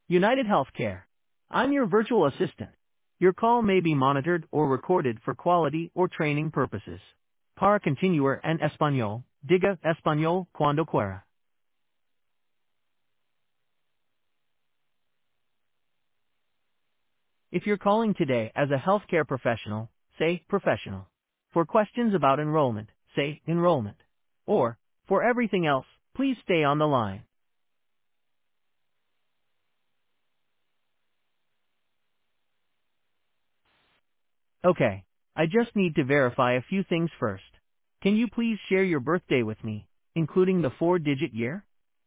United Healthcare. I'm your virtual assistant. Your call may be monitored or recorded for quality or training purposes. Para continuar en español, diga español cuando quiera. If you're calling today as a healthcare professional, say professional. For questions about enrollment, say enrollment. Or, for everything else, please stay on the line. Okay, I just need to verify a few things first. Can you please share your birthday with me, including the four-digit year?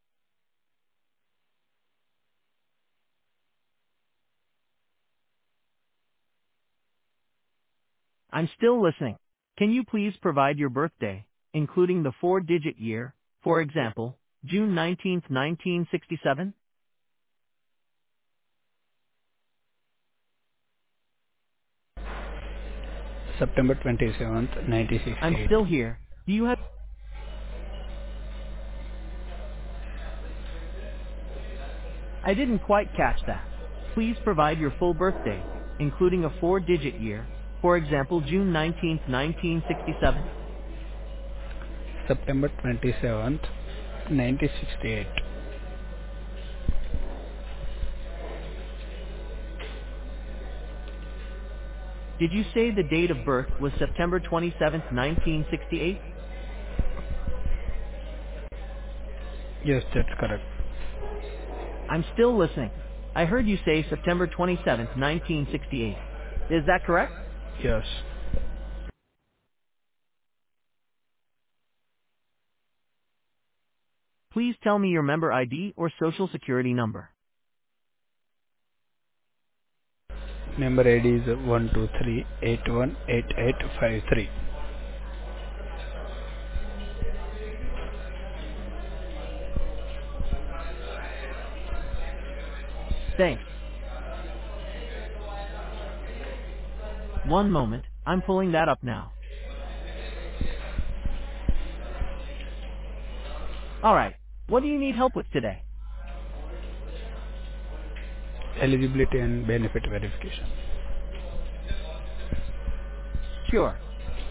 I'm still listening. Can you please provide your birthday, including the four-digit year, for example, June 19th, 1967? September 27th, I'm 1968. still here. Do you have... I didn't quite catch that. Please provide your full birthday, including a four-digit year, for example, June 19th, 1967? September 27th, 1968. Did you say the date of birth was September 27th, 1968? Yes, that's correct. I'm still listening. I heard you say September 27th, 1968. Is that correct? Yes. Please tell me your member ID or social security number. Member ID is 123818853. Thanks. One moment, I'm pulling that up now. Alright, what do you need help with today? Eligibility and benefit verification. Sure.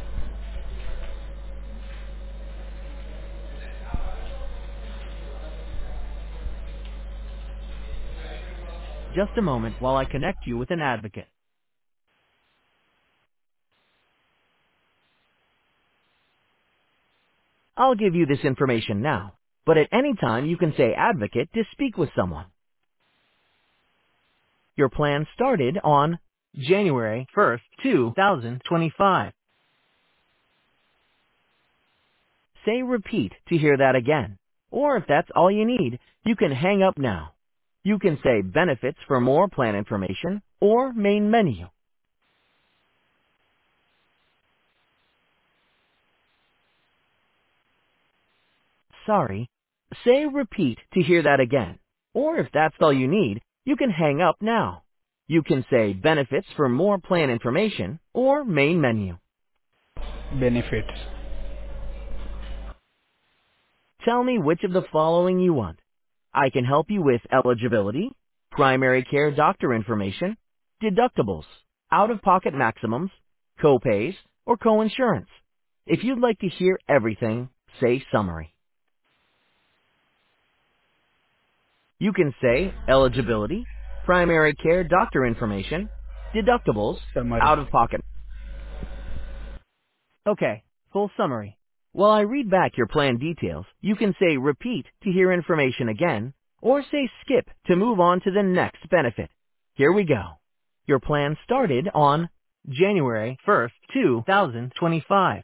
Just a moment while I connect you with an advocate. I'll give you this information now, but at any time you can say advocate to speak with someone. Your plan started on January 1st, 2025. Say repeat to hear that again. Or if that's all you need, you can hang up now. You can say benefits for more plan information or main menu. Sorry. Say repeat to hear that again. Or if that's all you need, you can hang up now. You can say benefits for more plan information or main menu. Benefits. Tell me which of the following you want. I can help you with eligibility, primary care doctor information, deductibles, out-of-pocket maximums, co-pays, or co-insurance. If you'd like to hear everything, say summary. You can say eligibility, primary care doctor information, deductibles, Summary. out-of-pocket. Okay, full summary. While I read back your plan details, you can say repeat to hear information again, or say skip to move on to the next benefit. Here we go. Your plan started on January 1st, 2025.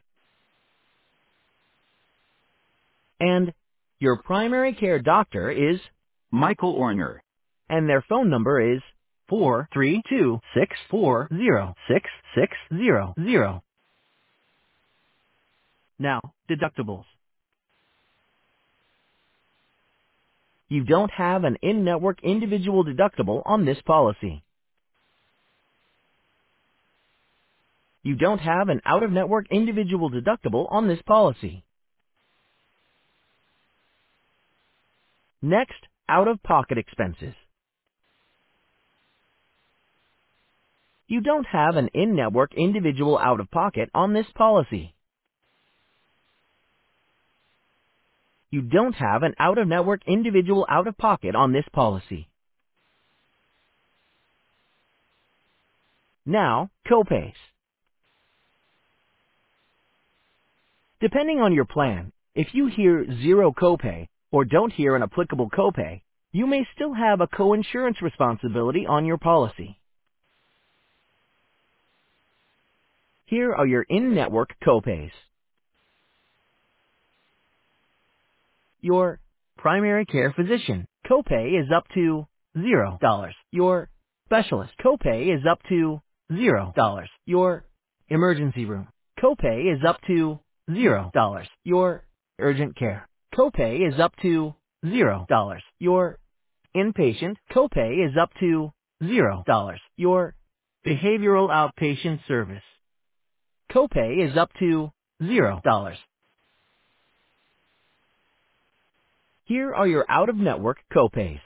And your primary care doctor is Michael Orner. And their phone number is 432-640-6600. Now, deductibles. You don't have an in-network individual deductible on this policy. You don't have an out-of-network individual deductible on this policy. Next, out-of-pocket expenses. You don't have an in-network individual out-of-pocket on this policy. You don't have an out-of-network individual out-of-pocket on this policy. Now, copays. Depending on your plan, if you hear zero copay or don't hear an applicable copay, you may still have a coinsurance responsibility on your policy. Here are your in-network copays. Your primary care physician copay is up to $0. Your specialist copay is up to $0. Your emergency room copay is up to $0. Your urgent care copay is up to $0. Your inpatient copay is up to $0. Your behavioral outpatient service copay is up to $0. Here are your out-of-network copays.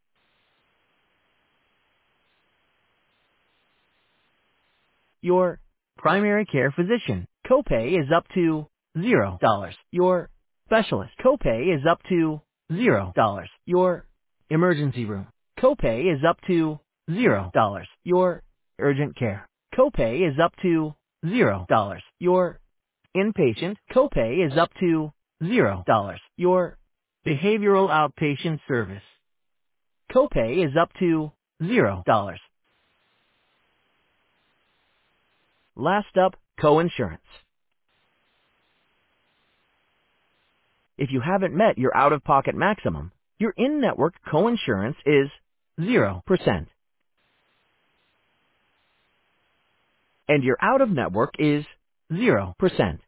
Your primary care physician copay is up to $0. Your specialist copay is up to $0. Your emergency room copay is up to $0. Your urgent care copay is up to $0. Your inpatient copay is up to $0. Your behavioral outpatient service copay is up to $0. Last up, coinsurance. If you haven't met your out-of-pocket maximum, your in-network coinsurance is 0%. And your out-of-network is 0%.